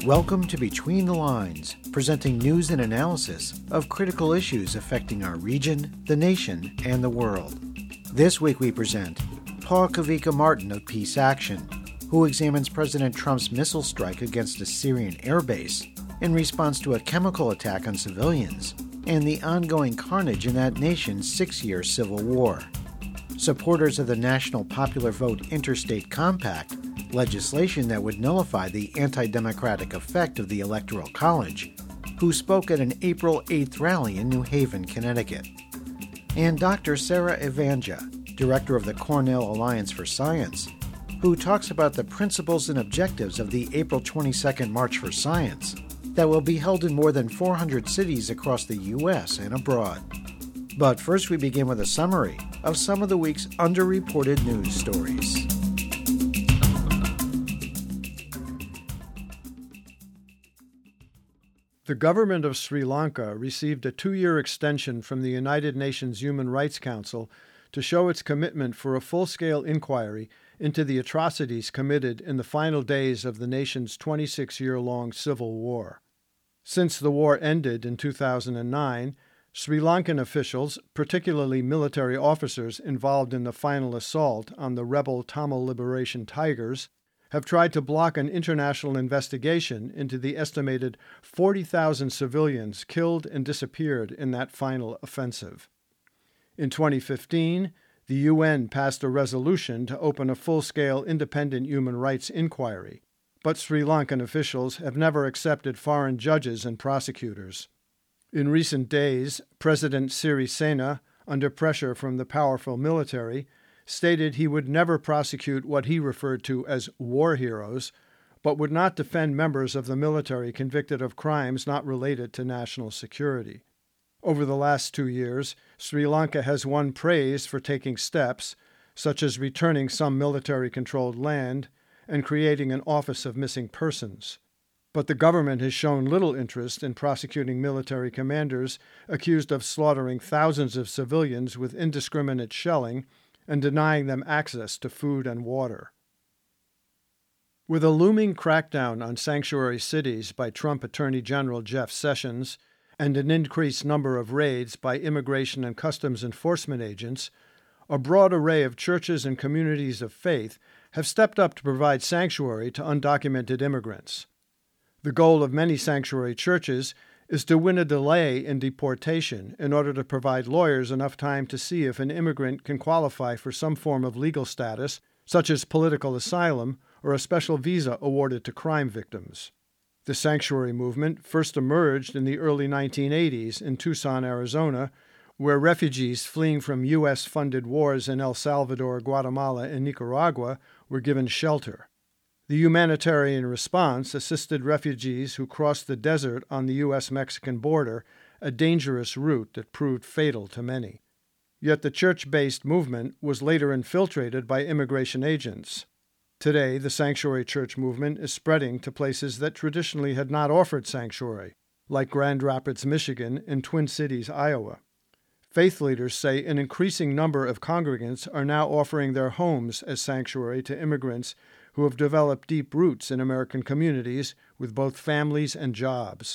Welcome to Between the Lines, presenting news and analysis of critical issues affecting our region, the nation, and the world. This week we present Paul Kavika Martin of Peace Action, who examines President Trump's missile strike against a Syrian airbase in response to a chemical attack on civilians and the ongoing carnage in that nation's 6-year civil war. Supporters of the National Popular Vote Interstate Compact, legislation that would nullify the anti-democratic effect of the Electoral College, who spoke at an April 8th rally in New Haven, Connecticut. And Dr. Sarah Evanja, director of the Cornell Alliance for Science, who talks about the principles and objectives of the April 22nd March for Science that will be held in more than 400 cities across the U.S. and abroad. But first we begin with a summary of some of the week's underreported news stories. The government of Sri Lanka received a 2-year extension from the United Nations Human Rights Council to show its commitment for a full-scale inquiry into the atrocities committed in the final days of the nation's 26-year-long civil war. Since the war ended in 2009, Sri Lankan officials, particularly military officers involved in the final assault on the rebel Tamil Liberation Tigers, have tried to block an international investigation into the estimated 40,000 civilians killed and disappeared in that final offensive. In 2015, the UN passed a resolution to open a full-scale independent human rights inquiry, but Sri Lankan officials have never accepted foreign judges and prosecutors. In recent days, President Sirisena, under pressure from the powerful military, stated he would never prosecute what he referred to as war heroes, but would not defend members of the military convicted of crimes not related to national security. Over the last 2 years, Sri Lanka has won praise for taking steps, such as returning some military-controlled land and creating an Office of Missing Persons. But the government has shown little interest in prosecuting military commanders accused of slaughtering thousands of civilians with indiscriminate shelling and denying them access to food and water. With a looming crackdown on sanctuary cities by Trump Attorney General Jeff Sessions and an increased number of raids by immigration and customs enforcement agents, a broad array of churches and communities of faith have stepped up to provide sanctuary to undocumented immigrants. The goal of many sanctuary churches is to win a delay in deportation in order to provide lawyers enough time to see if an immigrant can qualify for some form of legal status, such as political asylum or a special visa awarded to crime victims. The sanctuary movement first emerged in the early 1980s in Tucson, Arizona, where refugees fleeing from U.S.-funded wars in El Salvador, Guatemala, and Nicaragua were given shelter. The humanitarian response assisted refugees who crossed the desert on the U.S.-Mexican border, a dangerous route that proved fatal to many. Yet the church-based movement was later infiltrated by immigration agents. Today, the sanctuary church movement is spreading to places that traditionally had not offered sanctuary, like Grand Rapids, Michigan, and Twin Cities, Iowa. Faith leaders say an increasing number of congregants are now offering their homes as sanctuary to immigrants who have developed deep roots in American communities with both families and jobs.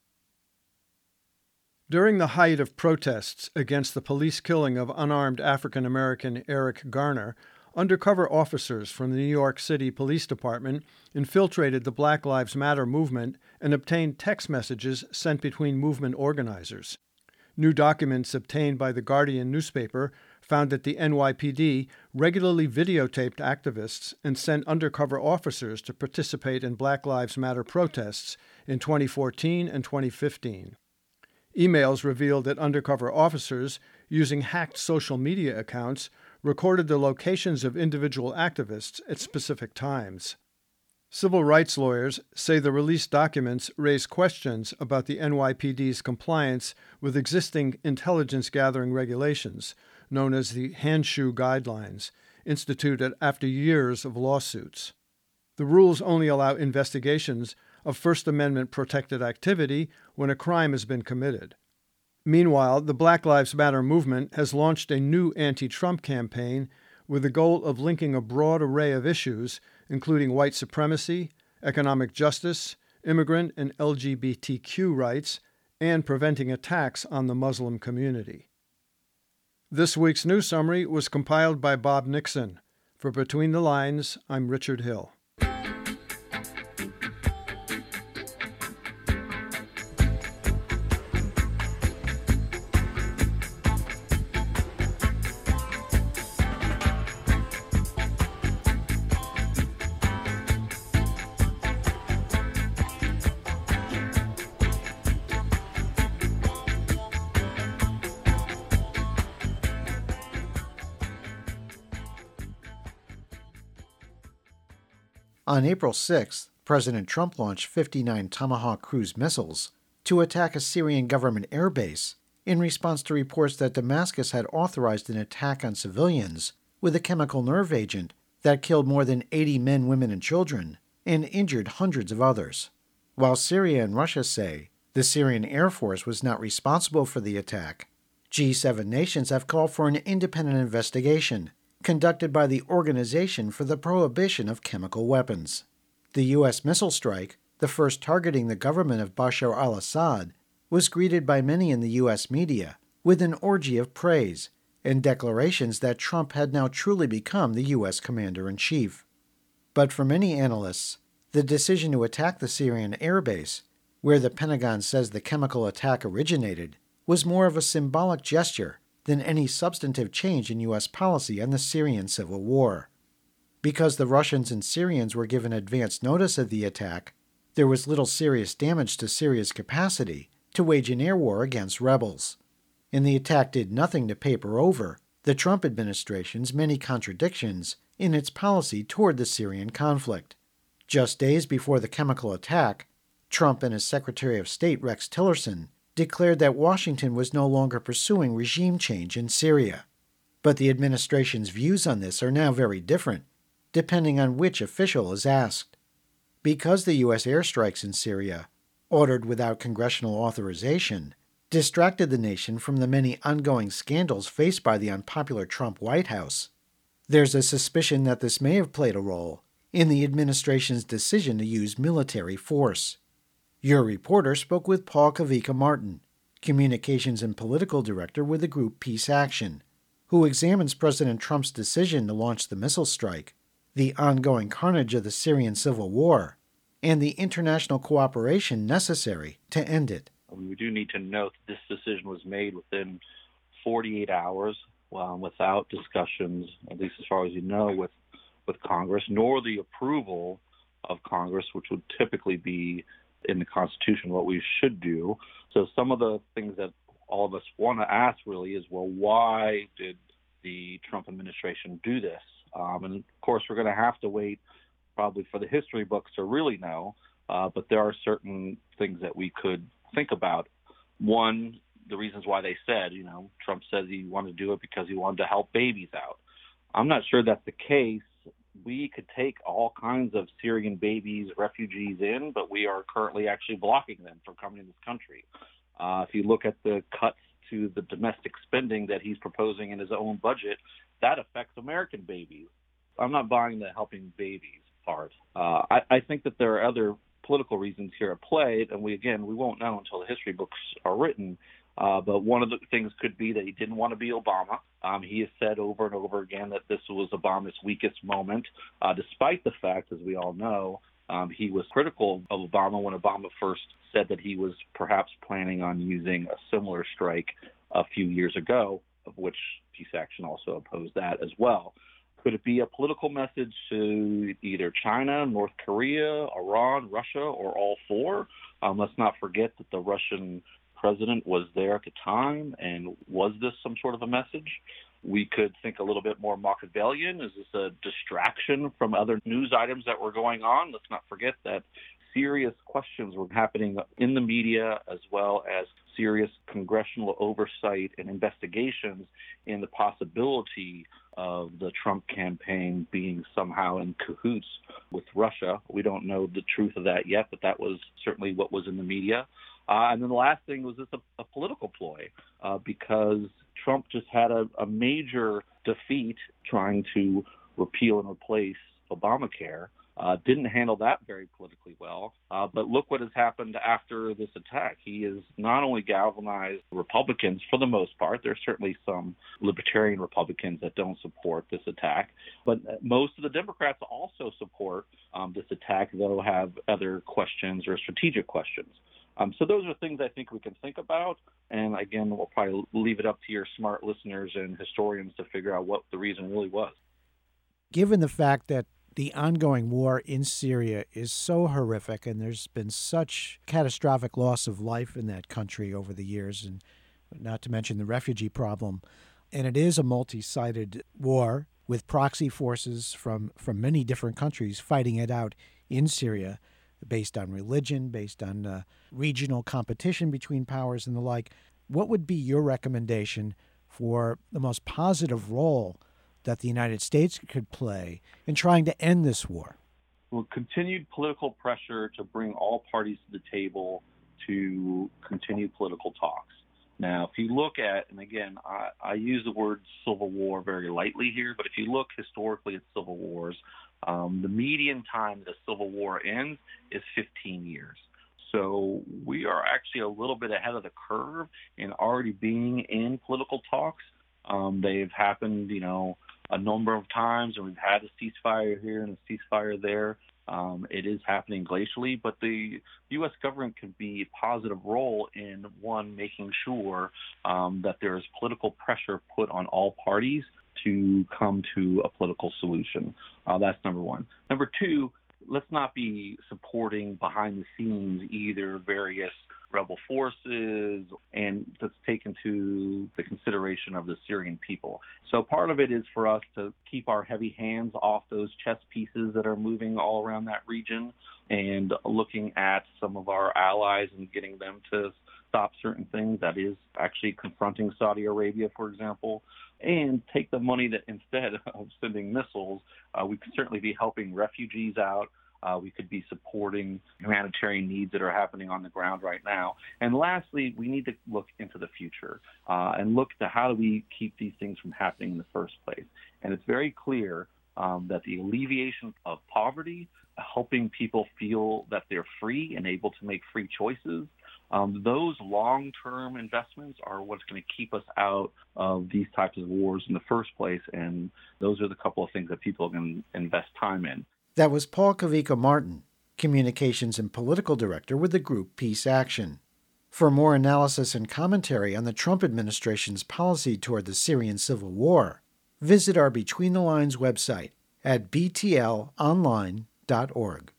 During the height of protests against the police killing of unarmed African-American Eric Garner, undercover officers from the New York City Police Department infiltrated the Black Lives Matter movement and obtained text messages sent between movement organizers. New documents obtained by The Guardian newspaper found that the NYPD regularly videotaped activists and sent undercover officers to participate in Black Lives Matter protests in 2014 and 2015. Emails revealed that undercover officers, using hacked social media accounts, recorded the locations of individual activists at specific times. Civil rights lawyers say the released documents raise questions about the NYPD's compliance with existing intelligence-gathering regulations, known as the Handshoe Guidelines, instituted after years of lawsuits. The rules only allow investigations of First Amendment-protected activity when a crime has been committed. Meanwhile, the Black Lives Matter movement has launched a new anti-Trump campaign with the goal of linking a broad array of issues, including white supremacy, economic justice, immigrant and LGBTQ rights, and preventing attacks on the Muslim community. This week's news summary was compiled by Bob Nixon. For Between the Lines, I'm Richard Hill. On April 6th, President Trump launched 59 Tomahawk cruise missiles to attack a Syrian government airbase in response to reports that Damascus had authorized an attack on civilians with a chemical nerve agent that killed more than 80 men, women, and children and injured hundreds of others. While Syria and Russia say the Syrian Air Force was not responsible for the attack, G7 nations have called for an independent investigation conducted by the Organization for the Prohibition of Chemical Weapons. The U.S. missile strike, the first targeting the government of Bashar al-Assad, was greeted by many in the U.S. media with an orgy of praise and declarations that Trump had now truly become the U.S. commander-in-chief. But for many analysts, the decision to attack the Syrian airbase, where the Pentagon says the chemical attack originated, was more of a symbolic gesture than any substantive change in U.S. policy on the Syrian civil war. Because the Russians and Syrians were given advance notice of the attack, there was little serious damage to Syria's capacity to wage an air war against rebels. And the attack did nothing to paper over the Trump administration's many contradictions in its policy toward the Syrian conflict. Just days before the chemical attack, Trump and his Secretary of State Rex Tillerson declared that Washington was no longer pursuing regime change in Syria. But the administration's views on this are now very different, depending on which official is asked. Because the U.S. airstrikes in Syria, ordered without congressional authorization, distracted the nation from the many ongoing scandals faced by the unpopular Trump White House, there's a suspicion that this may have played a role in the administration's decision to use military force. Your reporter spoke with Paul Kavika Martin, Communications and Political Director with the group Peace Action, who examines President Trump's decision to launch the missile strike, the ongoing carnage of the Syrian civil war, and the international cooperation necessary to end it. We do need to note that this decision was made within 48 hours without discussions, at least as far as you know, with Congress, nor the approval of Congress, which would typically be in the Constitution what we should do. So some of the things that all of us want to ask really is, well, why did the Trump administration do this? And of course, we're going to have to wait probably for the history books to really know, but there are certain things that we could think about. One, the reasons why they said, Trump says he wanted to do it because he wanted to help babies out. I'm not sure that's the case. We could take all kinds of Syrian babies, refugees in, but we are currently actually blocking them from coming in this country. If you look at the cuts to the domestic spending that he's proposing in his own budget, that affects American babies. I'm not buying the helping babies part. I think that there are other political reasons here at play, and we won't know until the history books are written. But one of the things could be that he didn't want to be Obama. He has said over and over again that this was Obama's weakest moment, despite the fact, as we all know, he was critical of Obama when Obama first said that he was perhaps planning on using a similar strike a few years ago, of which Peace Action also opposed that as well. Could it be a political message to either China, North Korea, Iran, Russia, or all four? Let's not forget that the Russian president was there at the time, and was this some sort of a message? We could think a little bit more Machiavellian. Is this a distraction from other news items that were going on? Let's not forget that serious questions were happening in the media, as well as serious congressional oversight and investigations in the possibility of the Trump campaign being somehow in cahoots with Russia. We don't know the truth of that yet, but that was certainly what was in the media. And then the last thing was this a political ploy, because Trump just had a major defeat trying to repeal and replace Obamacare. Didn't handle that very politically well. But look what has happened after this attack. He has not only galvanized Republicans for the most part. There's certainly some libertarian Republicans that don't support this attack. But most of the Democrats also support this attack, though have other questions or strategic questions. So those are things I think we can think about. And again, we'll probably leave it up to your smart listeners and historians to figure out what the reason really was. Given the fact that the ongoing war in Syria is so horrific, and there's been such catastrophic loss of life in that country over the years, and not to mention the refugee problem. And it is a multi-sided war with proxy forces from many different countries fighting it out in Syria based on religion, based on regional competition between powers and the like. What would be your recommendation for the most positive role that the United States could play in trying to end this war? Well, continued political pressure to bring all parties to the table to continue political talks. Now, if you look at, and again, I use the word civil war very lightly here, but if you look historically at civil wars, the median time that a civil war ends is 15 years. So we are actually a little bit ahead of the curve in already being in political talks. They've happened, a number of times, and we've had a ceasefire here and a ceasefire there. It is happening glacially, but the U.S. government can be a positive role in, one, making sure that there is political pressure put on all parties to come to a political solution. That's number one. Number two, let's not be supporting behind the scenes either various rebel forces, and let's take into the consideration of the Syrian people. So part of it is for us to keep our heavy hands off those chess pieces that are moving all around that region and looking at some of our allies and getting them to stop certain things. That is actually confronting Saudi Arabia, for example, and take the money that instead of sending missiles, we could certainly be helping refugees out. We could be supporting humanitarian needs that are happening on the ground right now. And lastly, we need to look into the future and look to how do we keep these things from happening in the first place. And it's very clear that the alleviation of poverty, helping people feel that they're free and able to make free choices, those long-term investments are what's going to keep us out of these types of wars in the first place. And those are the couple of things that people can invest time in. That was Paul Kavika Martin, Communications and Political Director with the group Peace Action. For more analysis and commentary on the Trump administration's policy toward the Syrian civil war, visit our Between the Lines website at btlonline.org.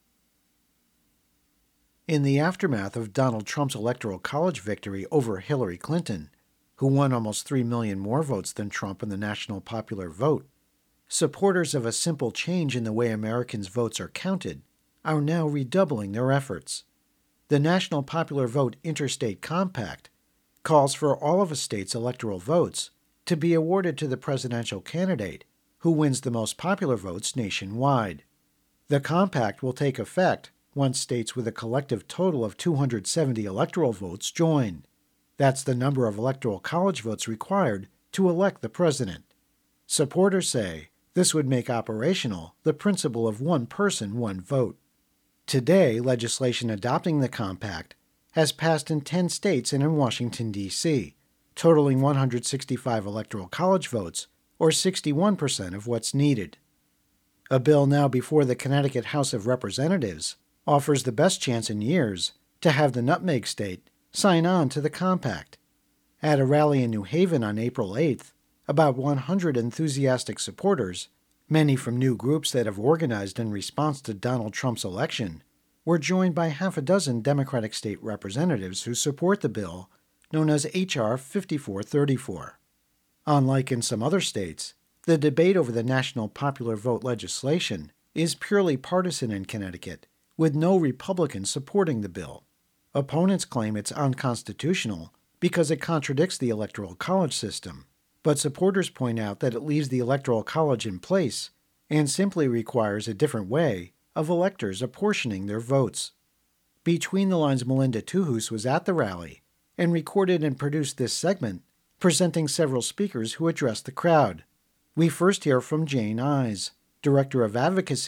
In the aftermath of Donald Trump's Electoral College victory over Hillary Clinton, who won almost 3 million more votes than Trump in the national popular vote, supporters of a simple change in the way Americans' votes are counted are now redoubling their efforts. The National Popular Vote Interstate Compact calls for all of a state's electoral votes to be awarded to the presidential candidate who wins the most popular votes nationwide. The compact will take effect once states with a collective total of 270 electoral votes join. That's the number of electoral college votes required to elect the president. Supporters say this would make operational the principle of one person, one vote. Today, legislation adopting the compact has passed in 10 states and in Washington, D.C., totaling 165 electoral college votes, or 61% of what's needed. A bill now before the Connecticut House of Representatives offers the best chance in years to have the nutmeg state sign on to the compact. At a rally in New Haven on April 8th, about 100 enthusiastic supporters, many from new groups that have organized in response to Donald Trump's election, were joined by half a dozen Democratic state representatives who support the bill, known as H.R. 5434. Unlike in some other states, the debate over the national popular vote legislation is purely partisan in Connecticut, with no Republicans supporting the bill. Opponents claim it's unconstitutional because it contradicts the Electoral College system, but supporters point out that it leaves the Electoral College in place and simply requires a different way of electors apportioning their votes. Between the Lines' Melinda Tuhus was at the rally and recorded and produced this segment, presenting several speakers who addressed the crowd. We first hear from Jane Eyes, Director of Advocacy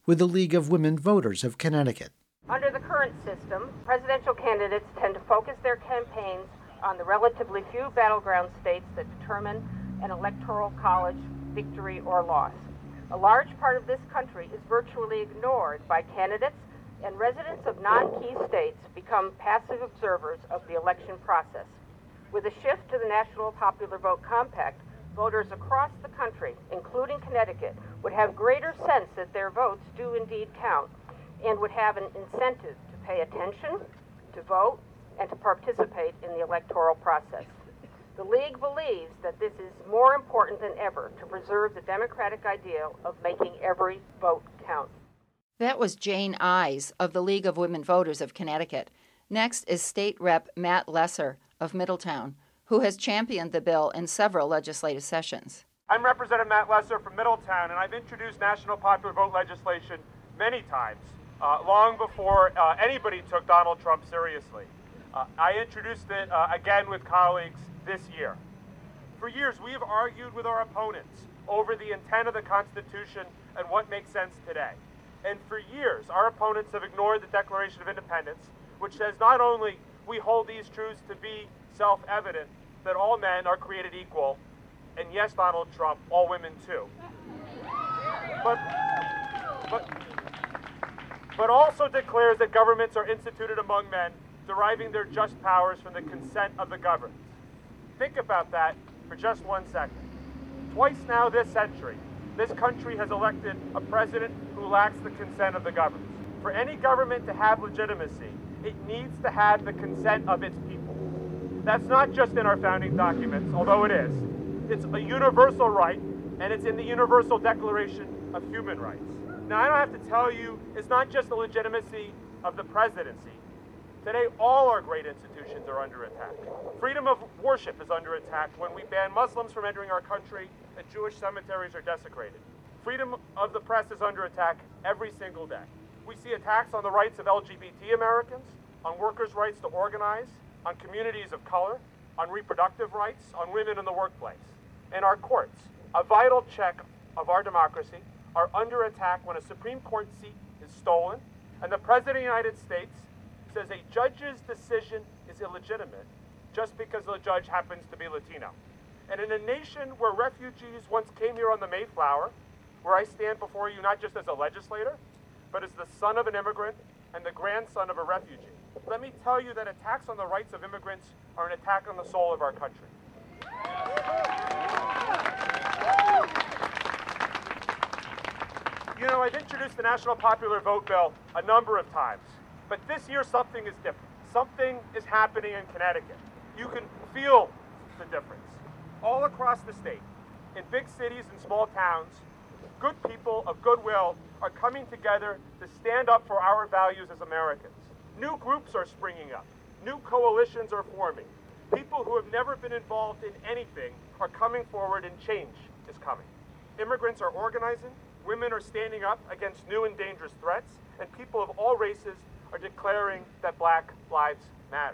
with the League of Women Voters of Connecticut. Under the current system, presidential candidates tend to focus their campaigns on the relatively few battleground states that determine an electoral college victory or loss. A large part of this country is virtually ignored by candidates, and residents of non-key states become passive observers of the election process. With a shift to the National Popular Vote Compact, voters across the country, including Connecticut, would have greater sense that their votes do indeed count and would have an incentive to pay attention, to vote, and to participate in the electoral process. The League believes that this is more important than ever to preserve the democratic ideal of making every vote count. That was Jane Eyes of the League of Women Voters of Connecticut. Next is State Rep. Matt Lesser of Middletown, who has championed the bill in several legislative sessions. I'm Representative Matt Lesser from Middletown, and I've introduced national popular vote legislation many times, long before anybody took Donald Trump seriously. I introduced it again with colleagues this year. For years, we have argued with our opponents over the intent of the Constitution and what makes sense today. And for years, our opponents have ignored the Declaration of Independence, which says not only we hold these truths to be self-evident, that all men are created equal, and yes, Donald Trump, all women too. But also declares that governments are instituted among men, deriving their just powers from the consent of the governed. Think about that for just 1 second. Twice now this century, this country has elected a president who lacks the consent of the governed. For any government to have legitimacy, it needs to have the consent of its people. That's not just in our founding documents, although it is. It's a universal right, and it's in the Universal Declaration of Human Rights. Now, I don't have to tell you, it's not just the legitimacy of the presidency. Today, all our great institutions are under attack. Freedom of worship is under attack when we ban Muslims from entering our country and Jewish cemeteries are desecrated. Freedom of the press is under attack every single day. We see attacks on the rights of LGBT Americans, on workers' rights to organize, on communities of color, on reproductive rights, on women in the workplace. And our courts, a vital check of our democracy, are under attack when a Supreme Court seat is stolen and the President of the United States says a judge's decision is illegitimate just because the judge happens to be Latino. And in a nation where refugees once came here on the Mayflower, where I stand before you not just as a legislator, but as the son of an immigrant and the grandson of a refugee, let me tell you that attacks on the rights of immigrants are an attack on the soul of our country. You know, I've introduced the National Popular Vote Bill a number of times, but this year something is different. Something is happening in Connecticut. You can feel the difference. All across the state, in big cities and small towns, good people of goodwill are coming together to stand up for our values as Americans. New groups are springing up. New coalitions are forming. People who have never been involved in anything are coming forward and change is coming. Immigrants are organizing. Women are standing up against new and dangerous threats, and people of all races are declaring that Black lives matter.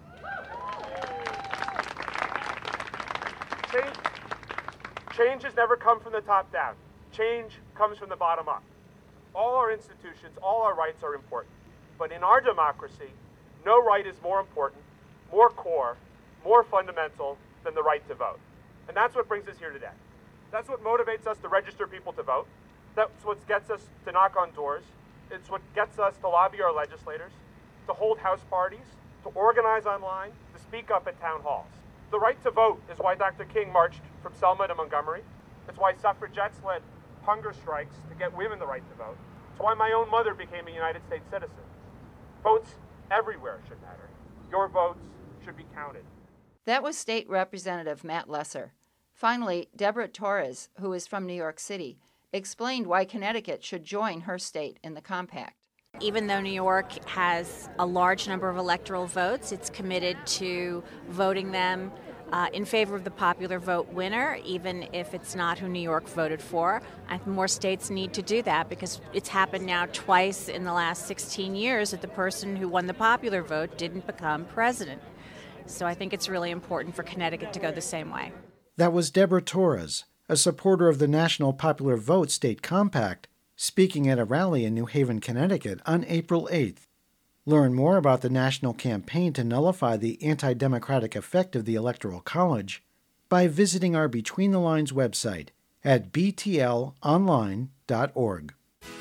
Change has never come from the top down. Change comes from the bottom up. All our institutions, all our rights are important. But in our democracy, no right is more important, more core, more fundamental than the right to vote. And that's what brings us here today. That's what motivates us to register people to vote. That's what gets us to knock on doors. It's what gets us to lobby our legislators, to hold house parties, to organize online, to speak up at town halls. The right to vote is why Dr. King marched from Selma to Montgomery. It's why suffragettes led hunger strikes to get women the right to vote. It's why my own mother became a United States citizen. Votes everywhere should matter. Your votes should be counted. That was State Representative Matt Lesser. Finally, Deborah Torres, who is from New York City, explained why Connecticut should join her state in the compact. Even though New York has a large number of electoral votes, it's committed to voting them in favor of the popular vote winner, even if it's not who New York voted for. I think more states need to do that because it's happened now twice in the last 16 years that the person who won the popular vote didn't become president. So I think it's really important for Connecticut to go the same way. That was Deborah Torres, a supporter of the National Popular Vote State Compact, speaking at a rally in New Haven, Connecticut on April 8th. Learn more about the national campaign to nullify the anti-democratic effect of the Electoral College by visiting our Between the Lines website at btlonline.org.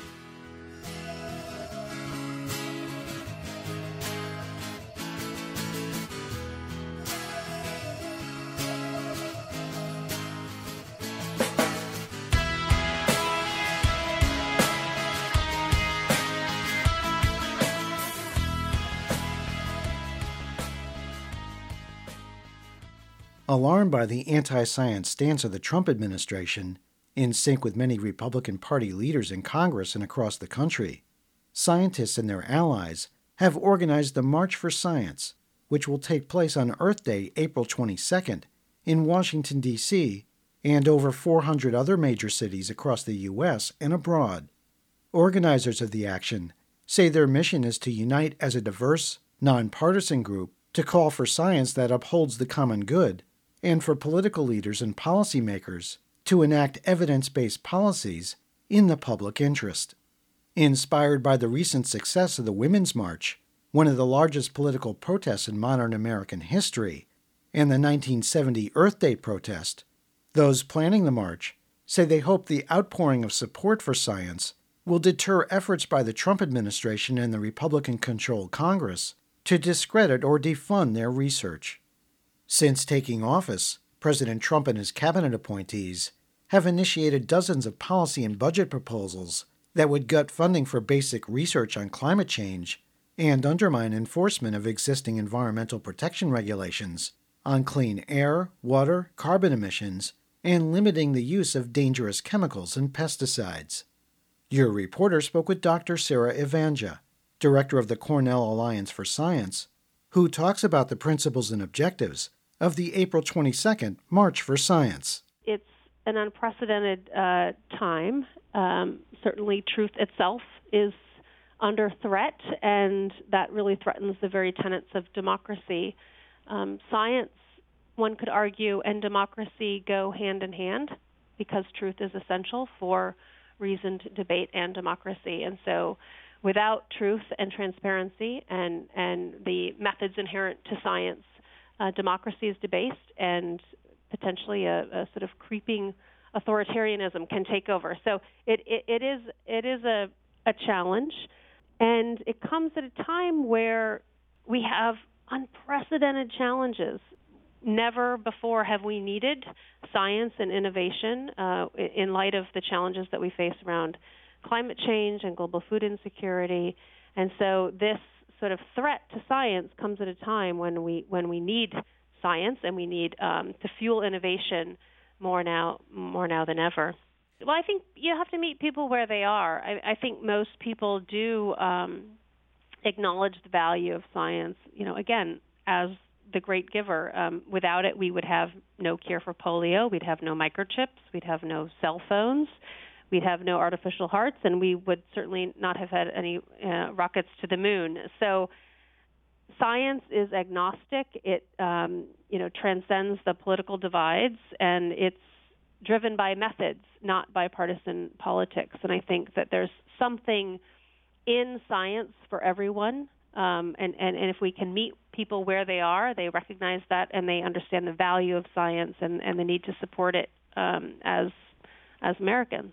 Alarmed by the anti-science stance of the Trump administration, in sync with many Republican Party leaders in Congress and across the country, scientists and their allies have organized the March for Science, which will take place on Earth Day, April 22nd, in Washington, D.C., and over 400 other major cities across the U.S. and abroad. Organizers of the action say their mission is to unite as a diverse, nonpartisan group to call for science that upholds the common good, and for political leaders and policymakers to enact evidence-based policies in the public interest. Inspired by the recent success of the Women's March, one of the largest political protests in modern American history, and the 1970 Earth Day protest, those planning the march say they hope the outpouring of support for science will deter efforts by the Trump administration and the Republican-controlled Congress to discredit or defund their research. Since taking office, President Trump and his cabinet appointees have initiated dozens of policy and budget proposals that would gut funding for basic research on climate change and undermine enforcement of existing environmental protection regulations on clean air, water, carbon emissions, and limiting the use of dangerous chemicals and pesticides. Your reporter spoke with Dr. Sarah Evanja, director of the Cornell Alliance for Science, who talks about the principles and objectives of the April 22nd March for Science. It's an unprecedented time. Certainly truth itself is under threat, and that really threatens the very tenets of democracy. Science, one could argue, and democracy go hand in hand because truth is essential for reasoned debate and democracy. And so without truth and transparency and the methods inherent to science, democracy is debased, and potentially a sort of creeping authoritarianism can take over. So it is a challenge, and it comes at a time where we have unprecedented challenges. Never before have we needed science and innovation in light of the challenges that we face around climate change and global food insecurity. And so this sort of threat to science comes at a time when we need science, and we need to fuel innovation more now than ever. Well, I think you have to meet people where they are. I think most people do acknowledge the value of science, again, as the great giver. Without it, we would have no cure for polio, we'd have no microchips, we'd have no cell phones, we'd have no artificial hearts, and we would certainly not have had any rockets to the moon. So science is agnostic. It transcends the political divides, and it's driven by methods, not by partisan politics. And I think that there's something in science for everyone. And if we can meet people where they are, they recognize that, and they understand the value of science and the need to support it as Americans.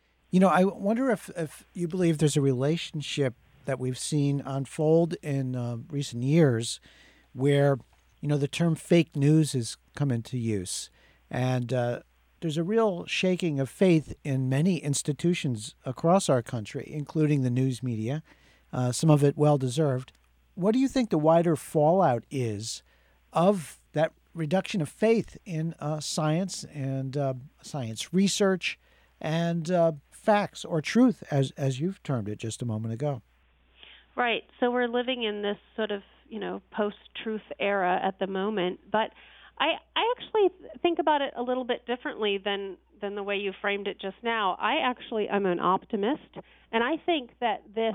I wonder if you believe there's a relationship that we've seen unfold in recent years where, the term fake news has come into use. And there's a real shaking of faith in many institutions across our country, including the news media, some of it well-deserved. What do you think the wider fallout is of that reduction of faith in science and science research and facts or truth, as you've termed it just a moment ago? Right. So we're living in this sort of, post-truth era at the moment. But I actually think about it a little bit differently than the way you framed it just now. I'm an optimist, and I think that this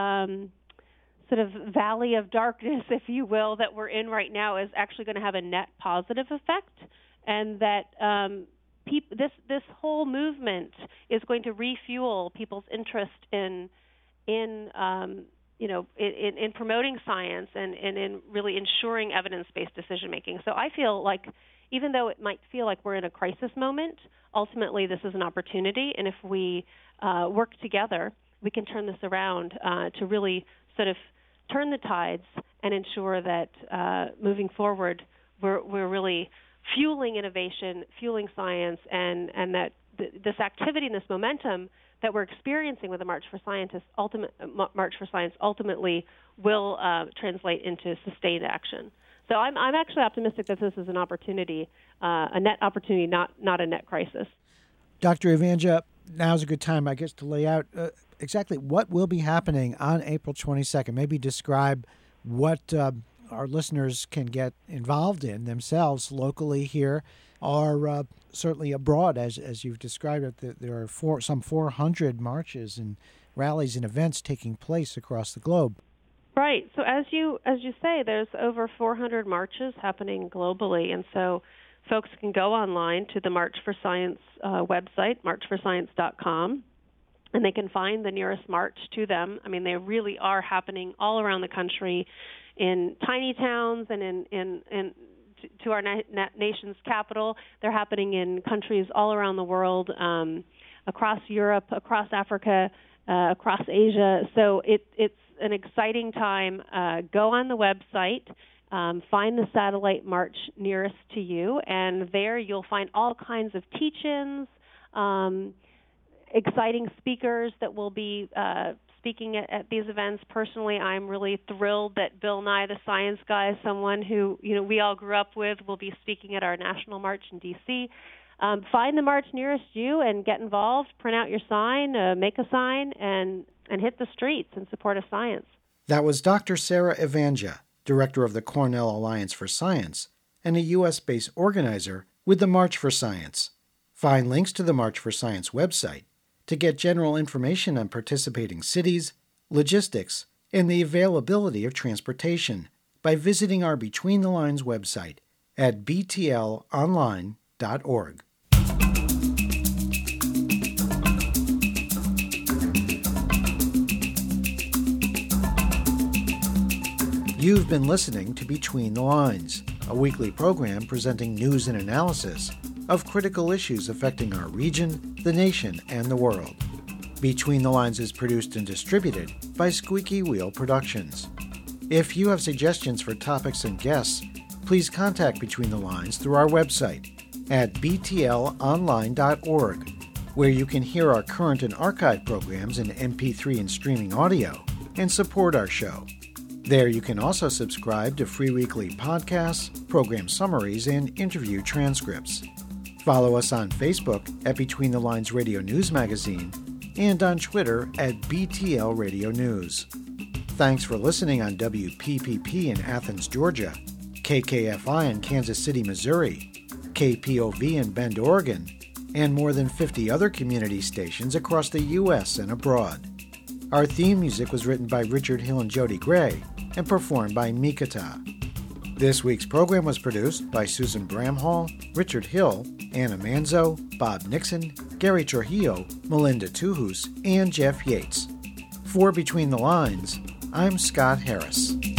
sort of valley of darkness, if you will, that we're in right now is actually going to have a net positive effect, and that this whole movement is going to refuel people's interest in promoting science and in really ensuring evidence-based decision-making. So I feel like even though it might feel like we're in a crisis moment, ultimately this is an opportunity, and if we work together, we can turn this around to really sort of turn the tides and ensure that moving forward we're really fueling innovation, fueling science, and that this activity and this momentum that we're experiencing with the March for Science ultimately will translate into sustained action. So I'm actually optimistic that this is an opportunity, a net opportunity, not a net crisis. Dr. Evanja, now's a good time, I guess, to lay out exactly what will be happening on April 22nd. Maybe describe what our listeners can get involved in themselves locally here, or certainly abroad, as you've described it. There are some 400 marches and rallies and events taking place across the globe. Right. So as you say, there's over 400 marches happening globally, and so folks can go online to the March for Science website, marchforscience.com, and they can find the nearest march to them. I mean, they really are happening all around the country, in tiny towns and in to our nation's capital. They're happening in countries all around the world, across Europe, across Africa, across Asia. So it's an exciting time. Go on the website, find the satellite march nearest to you, and there you'll find all kinds of teach-ins, exciting speakers that will be speaking at these events. Personally, I'm really thrilled that Bill Nye, the Science Guy, someone who we all grew up with, will be speaking at our national march in D.C. Find the march nearest you and get involved. Print out your sign, make a sign, and hit the streets in support of science. That was Dr. Sarah Evanja, director of the Cornell Alliance for Science and a U.S.-based organizer with the March for Science. Find links to the March for Science website to get general information on participating cities, logistics, and the availability of transportation by visiting our Between the Lines website at btlonline.org. You've been listening to Between the Lines, a weekly program presenting news and analysis of critical issues affecting our region, the nation, and the world. Between the Lines is produced and distributed by Squeaky Wheel Productions. If you have suggestions for topics and guests, please contact Between the Lines through our website at btlonline.org, where you can hear our current and archived programs in MP3 and streaming audio and support our show. There you can also subscribe to free weekly podcasts, program summaries, and interview transcripts. Follow us on Facebook at Between the Lines Radio News Magazine and on Twitter at BTL Radio News. Thanks for listening on WPPP in Athens, Georgia, KKFI in Kansas City, Missouri, KPOV in Bend, Oregon, and more than 50 other community stations across the U.S. and abroad. Our theme music was written by Richard Hill and Jody Gray and performed by Mikata. This week's program was produced by Susan Bramhall, Richard Hill, Anna Manzo, Bob Nixon, Gary Trujillo, Melinda Tuhus, and Jeff Yates. For Between the Lines, I'm Scott Harris.